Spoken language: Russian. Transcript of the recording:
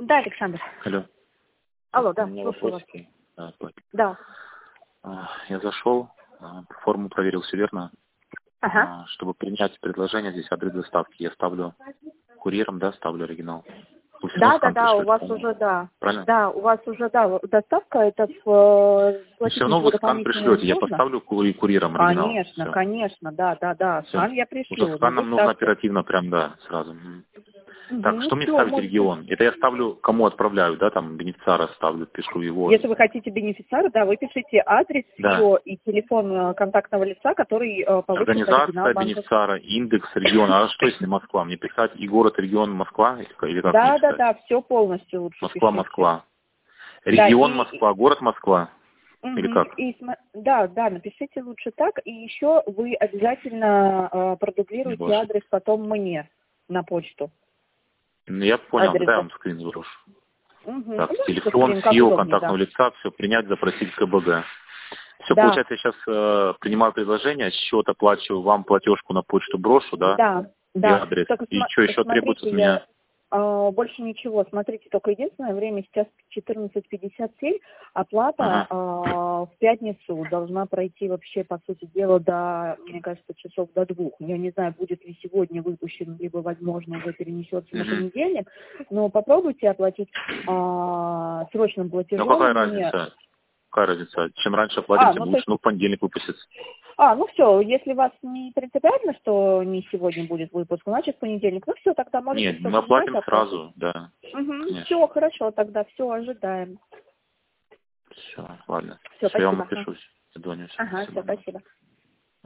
Да, Александр. Алло. Алло, да, У меня слушаю вас. вопросики. Да. Я зашел, форму проверил, все верно. Ага. Чтобы принять предложение, здесь адрес доставки. Я ставлю курьером, да, ставлю оригинал. Пусть Да, скан у пришлет, вас по-моему. уже, да. Правильно? Да, у вас уже, да, доставка, это в И все платить равно ничего вы скан дополнительно не пришлете. Я нужно. поставлю курьером оригинал. Конечно, Все. конечно, да. Все. Скан я Уже пришлю. скан Вы нам нужно ставьте. оперативно, прям, да, сразу. Так, что мне Все, ставить можете. регион? Это я ставлю, кому отправляю, да, там, бенефициара ставлю, пишу его. Если вы хотите бенефициара, да, вы пишите адрес Да. его и телефон контактного лица, который получит оригинал Организация, банковский. бенефициара, индекс, регион. А что если Москва? Мне писать и город, регион Москва? Или как мне писать? Да, все полностью лучше Москва, пишите. Москва. Да, Регион Москва, город Москва. Или как? Да, напишите лучше так. И еще вы обязательно Не продублируйте больше. адрес потом мне на почту. Ну, я понял, Адрес. да, я вам скрин сброшу. Так, Ну, телефон, как СИО, удобнее, контактного да. лица, все принять, запросить КБГ. Все, Да, получается, я сейчас принимаю предложение, счет оплачиваю, вам платежку на почту брошу, да? И да. адрес. Только И что еще требуется смотрите, от меня? больше ничего. Смотрите, только единственное время сейчас 14:57. Оплата Ага. в пятницу должна пройти вообще, по сути дела, до, мне кажется, часов до 2. Я не знаю, будет ли сегодня выпущен, либо, возможно, уже перенесется на понедельник. Но попробуйте оплатить срочным Ну, платежом какая мне. разница? Какая разница? Чем раньше оплатим, тем лучше. Ну, в понедельник выпустится. Ну все, если вас не принципиально, что не сегодня будет выпуск, значит в понедельник, ну все, тогда можете Нет, все мы принять, оплатим оплатить. сразу, да. Конечно. Все, хорошо, тогда все, ожидаем. Все, ладно. Все, Все, я вам спасибо. напишу. Доня, Ага, спасибо. все, спасибо.